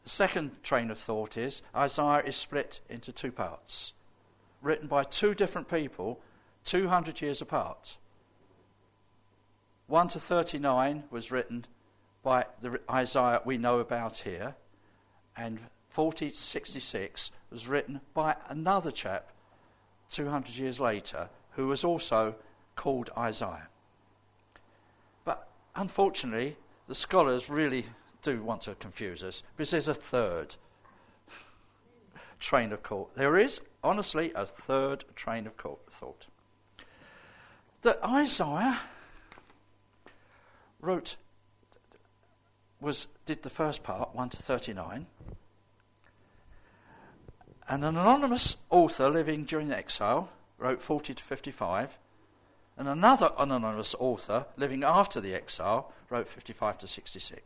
The second train of thought is Isaiah is split into two parts, written by two different people 200 years apart. 1 to 39 was written by the Isaiah we know about here, and 40 to 66 was written by another chap 200 years later who was also called Isaiah. But unfortunately, the scholars really do want to confuse us, because there's a third train of thought. There is, honestly, a third train of thought. That Isaiah did the first part, 1 to 39, and an anonymous author living during the exile wrote 40 to 55, and another anonymous author living after the exile wrote 55 to 66.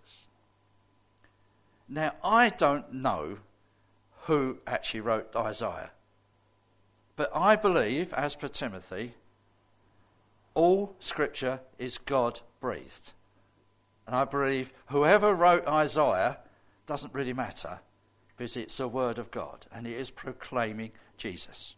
Now, I don't know who actually wrote Isaiah, but I believe, as per Timothy, all Scripture is God-breathed. And I believe whoever wrote Isaiah doesn't really matter, because it's the Word of God, and it is proclaiming Jesus.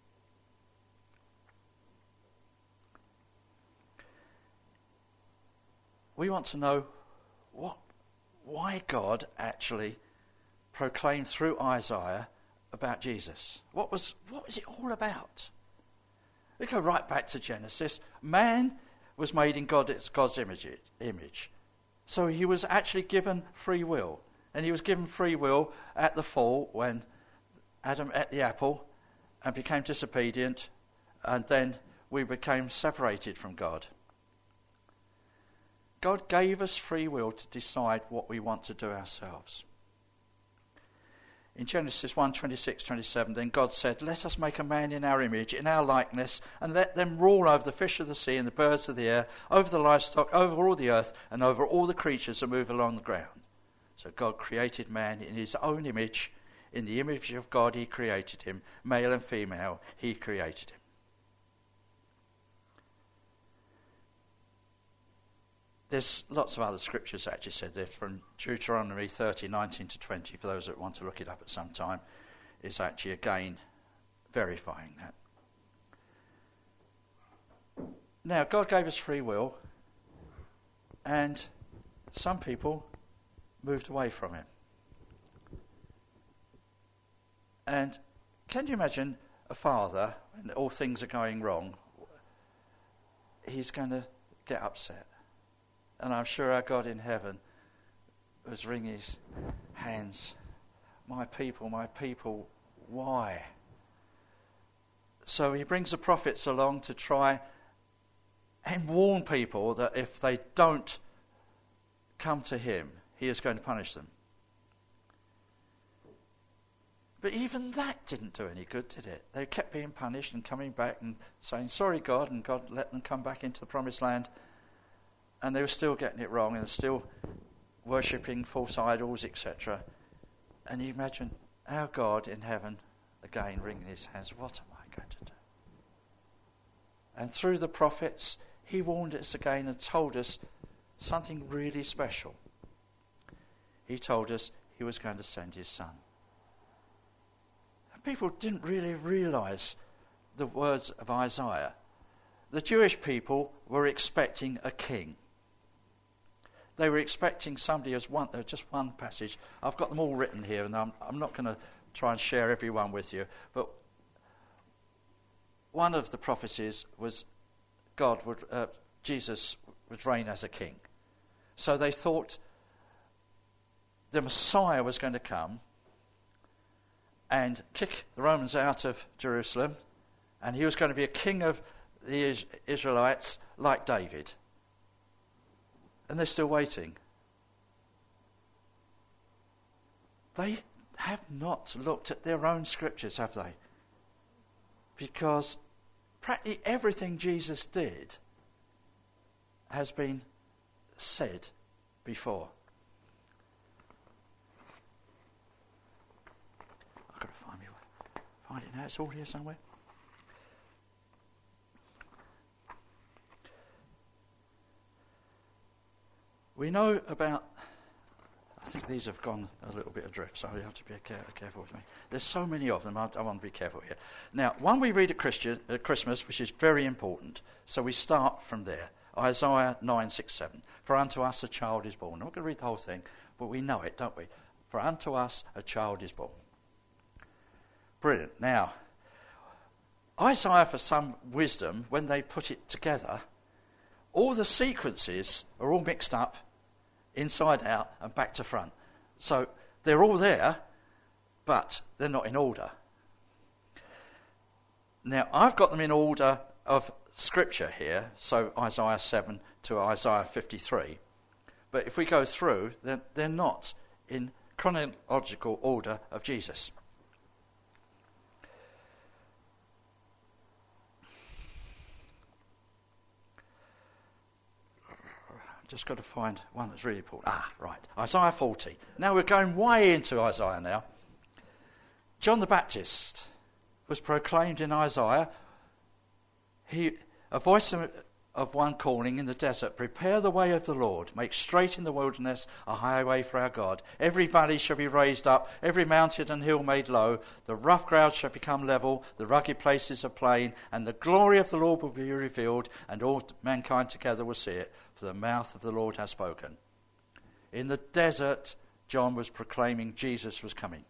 We want to know why God actually proclaimed through Isaiah about Jesus. What was it all about? We go right back to Genesis. Man was made in God's image. So he was actually given free will. And he was given free will at the fall, when Adam ate the apple and became disobedient, and then we became separated from God. God gave us free will to decide what we want to do ourselves. In Genesis 1, 26, 27, then God said, "Let us make a man in our image, in our likeness, and let them rule over the fish of the sea and the birds of the air, over the livestock, over all the earth, and over all the creatures that move along the ground." So God created man in his own image. In the image of God he created him. Male and female he created him. There's lots of other scriptures that actually said this, from Deuteronomy 30, 19 to 20, for those that want to look it up at some time, is actually again verifying that. Now, God gave us free will, and some people moved away from him. And can you imagine a father, when all things are going wrong, he's going to get upset. And I'm sure our God in heaven was wringing his hands. My people, why? So he brings the prophets along to try and warn people that if they don't come to him, he is going to punish them. But even that didn't do any good, did it? They kept being punished and coming back and saying, "Sorry, God," and God let them come back into the promised land. And they were still getting it wrong, and still worshipping false idols, etc. And you imagine our God in heaven, again, wringing his hands, what am I going to do? And through the prophets, he warned us again and told us something really special. He told us he was going to send his son. And people didn't really realise the words of Isaiah. The Jewish people were expecting a king. They were expecting somebody as one. Just one passage. I've got them all written here, and I'm not going to try and share every one with you. But one of the prophecies was Jesus would reign as a king. So they thought the Messiah was going to come and kick the Romans out of Jerusalem, and he was going to be a king of the Israelites like David. And they're still waiting. They have not looked at their own scriptures, have they? Because practically everything Jesus did has been said before. I've got to find it now. It's all here somewhere. We know about, I think these have gone a little bit adrift, so you have to be careful with me. There's so many of them, I want to be careful here. Now, one we read at Christmas, which is very important, so we start from there. Isaiah 9:6-7. For unto us a child is born. I'm not going to read the whole thing, but we know it, don't we? For unto us a child is born. Brilliant. Now, Isaiah, for some wisdom, when they put it together, all the sequences are all mixed up, inside out and back to front. So they're all there, but they're not in order. Now, I've got them in order of Scripture here, so Isaiah 7 to Isaiah 53. But if we go through, then they're not in chronological order of Jesus. Just got to find one that's really important. Right. Isaiah 40. Now we're going way into Isaiah now. John the Baptist was proclaimed in Isaiah. A voice of one calling in the desert, prepare the way of the Lord, make straight in the wilderness a highway for our God. Every valley shall be raised up, every mountain and hill made low. The rough ground shall become level, the rugged places a plain, and the glory of the Lord will be revealed, and all mankind together will see it, for the mouth of the Lord has spoken. In the desert, John was proclaiming Jesus was coming.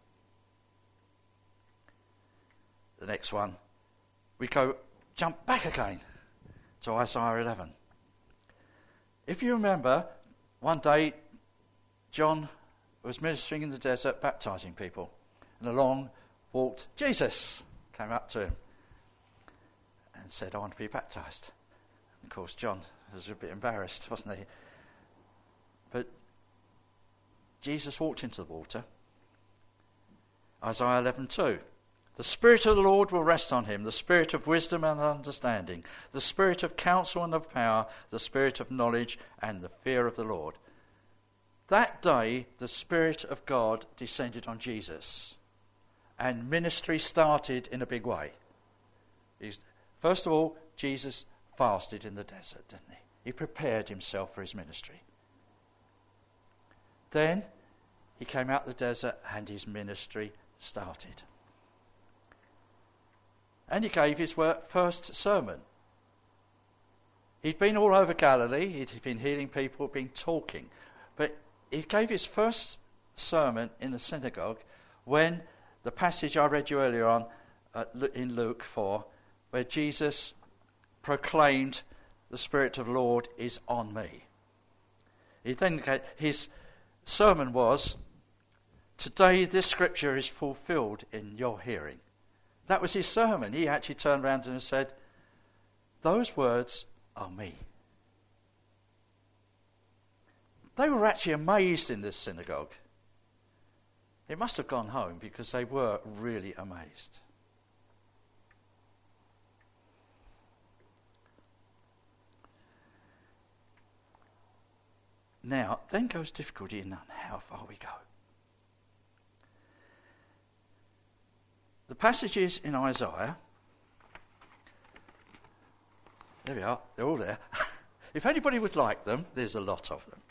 The next one, we jump back again to Isaiah 11. If you remember, one day John was ministering in the desert, baptizing people, and along walked Jesus, came up to him and said, I want to be baptized. And of course, John was a bit embarrassed, wasn't he? But Jesus walked into the water. Isaiah 11:2. The Spirit of the Lord will rest on him, the Spirit of wisdom and understanding, the Spirit of counsel and of power, the Spirit of knowledge and the fear of the Lord. That day, the Spirit of God descended on Jesus, and ministry started in a big way. First of all, Jesus fasted in the desert, didn't he? He prepared himself for his ministry. Then he came out of the desert and his ministry started. And he gave his first sermon. He'd been all over Galilee, he'd been healing people, been talking. But he gave his first sermon in the synagogue when the passage I read you earlier on in Luke 4, where Jesus proclaimed, the Spirit of the Lord is on me. His sermon was, today this scripture is fulfilled in your hearing. That was his sermon. He actually turned around and said, those words are me. They were actually amazed in this synagogue. It must have gone home because they were really amazed. Now, then goes difficulty in how far we go. The passages in Isaiah, there we are, they're all there. If anybody would like them, there's a lot of them.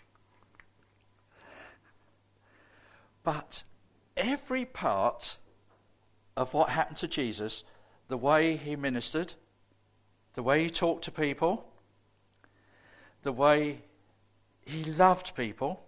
But every part of what happened to Jesus, the way he ministered, the way he talked to people, the way he loved people,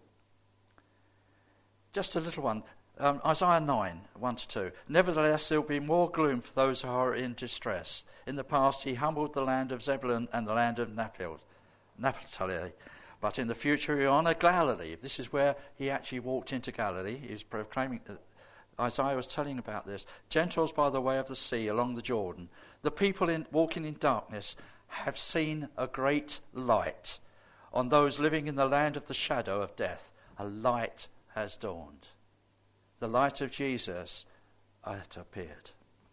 just a little one. Isaiah 9, 1-2. Nevertheless, there will be more gloom for those who are in distress. In the past, he humbled the land of Zebulun and the land of Naphtali. But in the future, he will honor Galilee. This is where he actually walked into Galilee. He was proclaiming, Isaiah was telling about this. Gentiles by the way of the sea along the Jordan. The people walking in darkness have seen a great light. On those living in the land of the shadow of death, a light has dawned. The light of Jesus had appeared.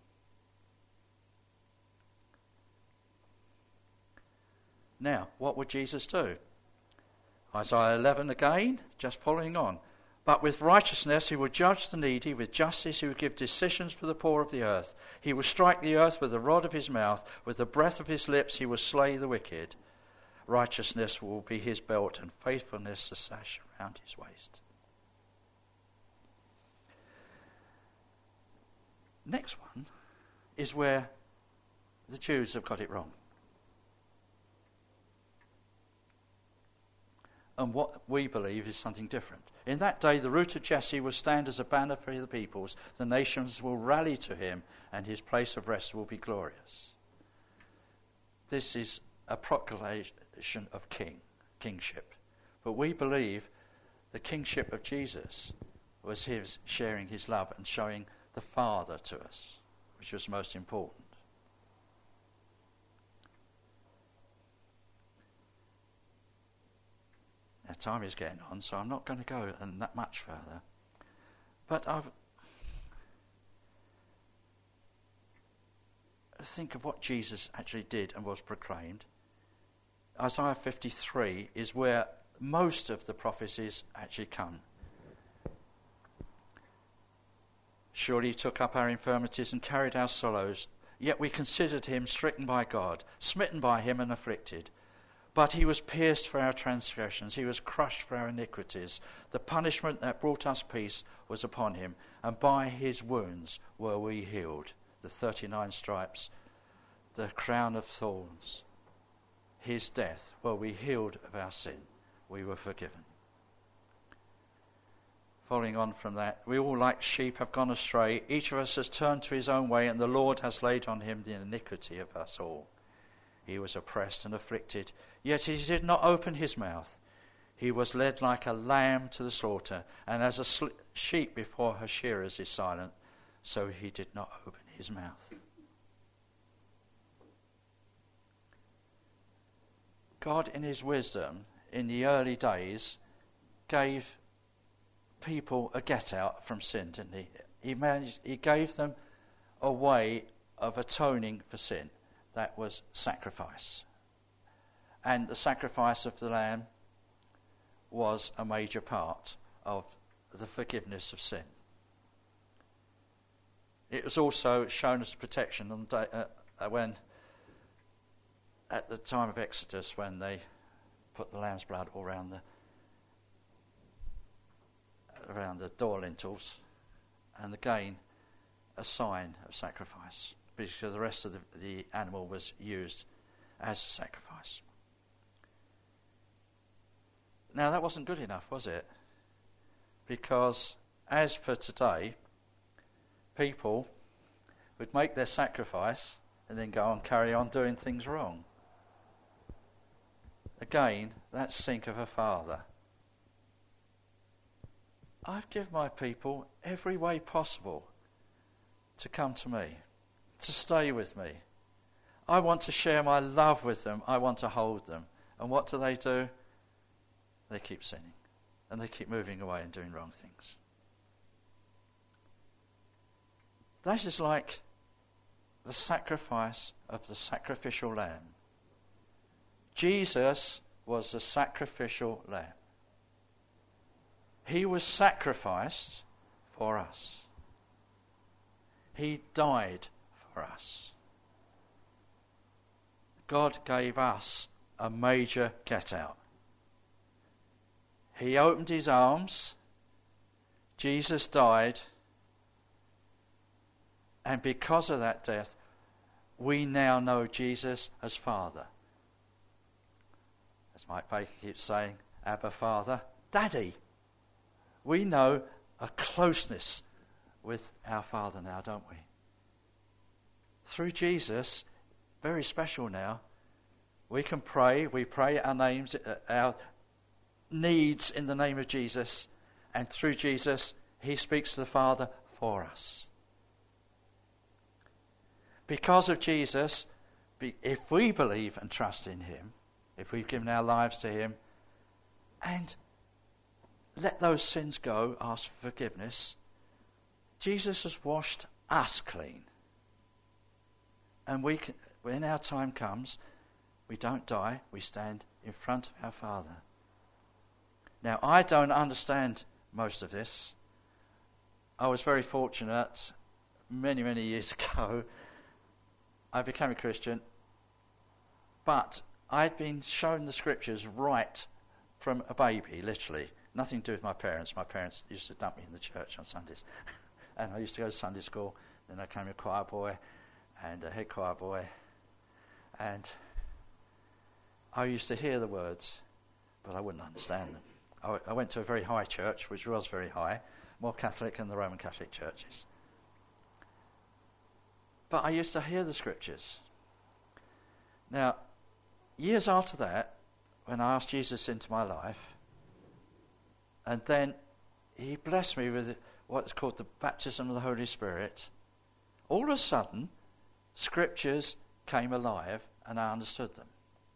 Now, what would Jesus do? Isaiah 11 again, just following on. But with righteousness he will judge the needy, with justice he will give decisions for the poor of the earth. He will strike the earth with the rod of his mouth, with the breath of his lips he will slay the wicked. Righteousness will be his belt, and faithfulness the sash around his waist. next one is where the Jews have got it wrong. And what we believe is something different. In that day, the root of Jesse will stand as a banner for the peoples. The nations will rally to him, and his place of rest will be glorious. This is a proclamation of kingship. But we believe the kingship of Jesus was his sharing his love and showing the Father to us, which was most important. Now, time is getting on, so I'm not going to go that much further. But think of what Jesus actually did and was proclaimed. Isaiah 53 is where most of the prophecies actually come. Surely he took up our infirmities and carried our sorrows, yet we considered him stricken by God, smitten by him and afflicted. But he was pierced for our transgressions, he was crushed for our iniquities. The punishment that brought us peace was upon him, and by his wounds were we healed. The 39 stripes, the crown of thorns, his death, were we healed of our sin. We were forgiven. Following on from that, we all like sheep have gone astray. Each of us has turned to his own way, and the Lord has laid on him the iniquity of us all. He was oppressed and afflicted, yet he did not open his mouth. He was led like a lamb to the slaughter, and as a sheep before her shearers is silent, so he did not open his mouth. God, in his wisdom, in the early days, gave people a get-out from sin, didn't he? He gave them a way of atoning for sin. That was sacrifice. And the sacrifice of the lamb was a major part of the forgiveness of sin. It was also shown as protection when, at the time of Exodus, when they put the lamb's blood all around the door lintels, and again a sign of sacrifice, because the rest of the animal was used as a sacrifice. Now that wasn't good enough, was it? Because as per today, people would make their sacrifice and then go and carry on doing things wrong. Again, that sink of a father. I've given my people every way possible to come to me, to stay with me. I want to share my love with them. I want to hold them. And what do? They keep sinning. And they keep moving away and doing wrong things. That is like the sacrifice of the sacrificial lamb. Jesus was the sacrificial lamb. He was sacrificed for us. He died for us. God gave us a major get-out. He opened his arms. Jesus died. And because of that death, we now know Jesus as Father. As Mike Baker keeps saying, Abba Father, Daddy. We know a closeness with our Father now, don't we? Through Jesus, very special now, we can pray. We pray our names, our needs in the name of Jesus, and through Jesus, he speaks to the Father for us. Because of Jesus, if we believe and trust in him, if we've given our lives to him, and let those sins go, ask for forgiveness, Jesus has washed us clean. And we can, when our time comes, we don't die, we stand in front of our Father. Now, I don't understand most of this. I was very fortunate many, many years ago. I became a Christian, but I'd been shown the scriptures right from a baby, literally. Nothing to do with my parents. My parents used to dump me in the church on Sundays. And I used to go to Sunday school. Then I became a choir boy and a head choir boy. And I used to hear the words, but I wouldn't understand them. I went to a very high church, which was very high, more Catholic than the Roman Catholic churches. But I used to hear the scriptures. Now, years after that, when I asked Jesus into my life, and then he blessed me with what's called the baptism of the Holy Spirit, all of a sudden, scriptures came alive and I understood them.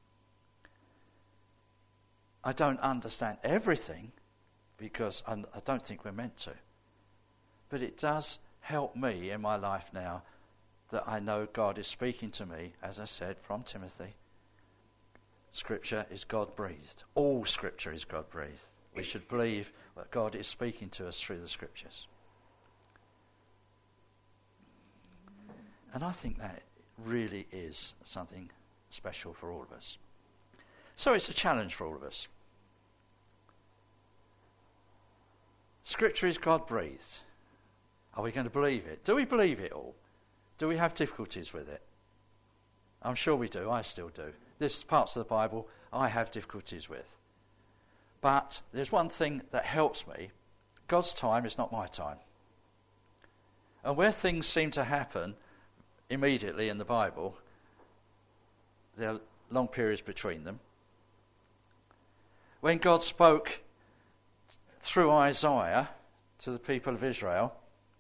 I don't understand everything because I don't think we're meant to. But it does help me in my life now that I know God is speaking to me, as I said, from Timothy. Scripture is God-breathed. All Scripture is God-breathed. We should believe that God is speaking to us through the Scriptures. And I think that really is something special for all of us. So it's a challenge for all of us. Scripture is God-breathed. Are we going to believe it? Do we believe it all? Do we have difficulties with it? I'm sure we do. I still do. There's parts of the Bible I have difficulties with. But there's one thing that helps me. God's time is not my time. And where things seem to happen immediately in the Bible, there are long periods between them. When God spoke through Isaiah to the people of Israel,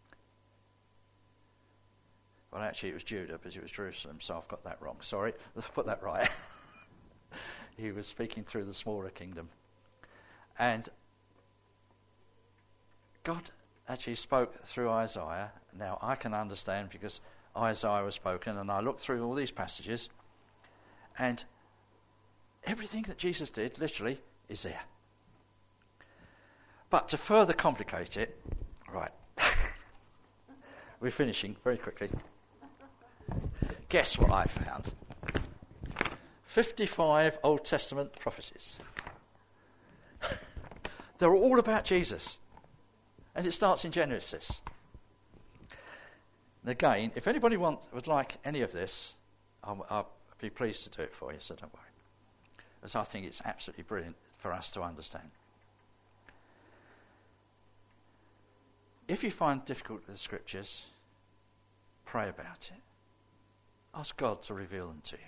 well, actually it was Judah, but it was Jerusalem, so I've got that wrong. Sorry, let's put that right. He was speaking through the smaller kingdom. And God actually spoke through Isaiah. Now, I can understand because Isaiah was spoken, and I looked through all these passages, and everything that Jesus did, literally, is there. But to further complicate it, right, we're finishing very quickly. Guess what I found? 55 Old Testament prophecies. They're all about Jesus. And it starts in Genesis. And again, if anybody would like any of this, I'll be pleased to do it for you, so don't worry. Because I think it's absolutely brilliant for us to understand. If you find difficult with the scriptures, pray about it. Ask God to reveal them to you.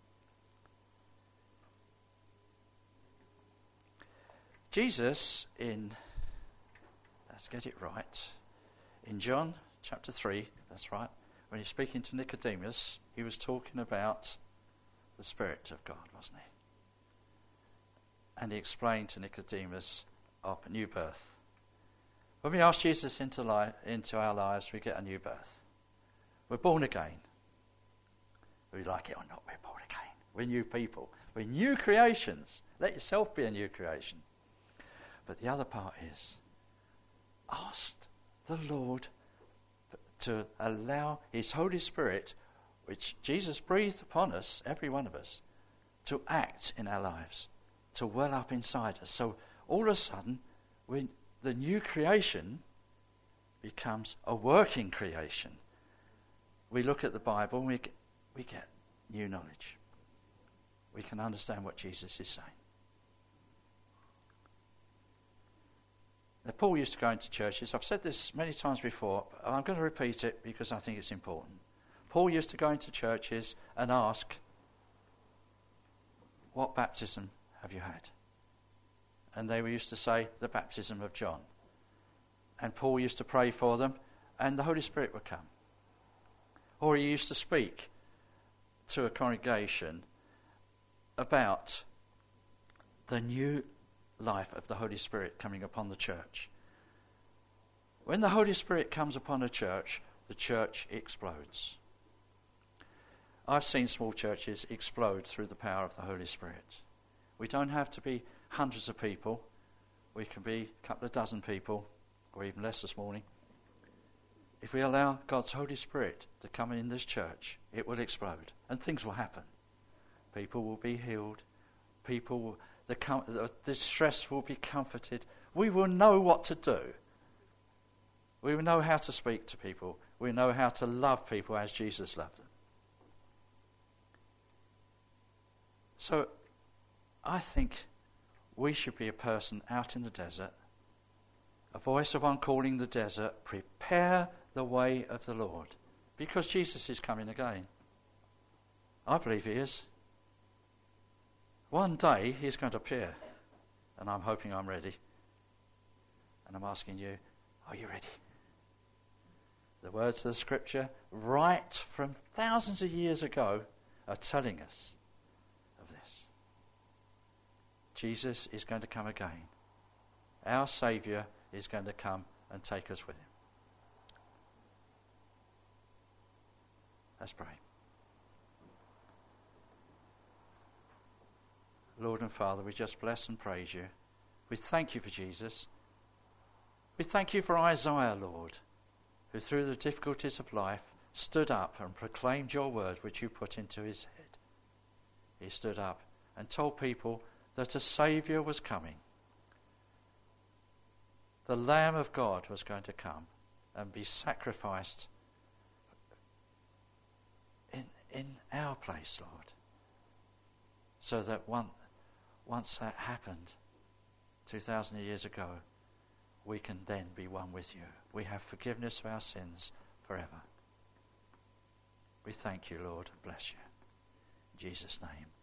Jesus let's get it right, in John chapter 3, that's right, when he's speaking to Nicodemus, he was talking about the Spirit of God, wasn't he? And he explained to Nicodemus of a new birth. When we ask Jesus into our lives, we get a new birth. We're born again. We like it or not, we're born again. We're new people. We're new creations. Let yourself be a new creation. But the other part is, ask the Lord to allow his Holy Spirit, which Jesus breathed upon us, every one of us, to act in our lives, to well up inside us. So all of a sudden, the new creation becomes a working creation. We look at the Bible and we get new knowledge. We can understand what Jesus is saying. Now, Paul used to go into churches. I've said this many times before, but I'm going to repeat it because I think it's important. Paul used to go into churches and ask, what baptism have you had? And they used to say, the baptism of John. And Paul used to pray for them, and the Holy Spirit would come. Or he used to speak to a congregation about the new life of the Holy Spirit coming upon the church. When the Holy Spirit comes upon a church, the church explodes. I've seen small churches explode through the power of the Holy Spirit. We don't have to be hundreds of people. We can be a couple of dozen people, or even less this morning. If we allow God's Holy Spirit to come in this church, it will explode and things will happen. People will be healed. The distress will be comforted. We will know what to do. We will know how to speak to people. We know how to love people as Jesus loved them. So I think we should be a person out in the desert, a voice of one calling the desert, prepare the way of the Lord, because Jesus is coming again. I believe he is. One day he's going to appear, and I'm hoping I'm ready. And I'm asking you, are you ready? The words of the scripture, right from thousands of years ago, are telling us of this. Jesus is going to come again. Our Saviour is going to come and take us with him. Let's pray. Lord and Father, we just bless and praise you. We thank you for Jesus. We thank you for Isaiah, Lord, who through the difficulties of life stood up and proclaimed your word which you put into his head. He stood up and told people that a Saviour was coming. The Lamb of God was going to come and be sacrificed in our place, Lord, so that once that happened 2,000 years ago, we can then be one with you. We have forgiveness of our sins forever. We thank you, Lord, and bless you. In Jesus' name.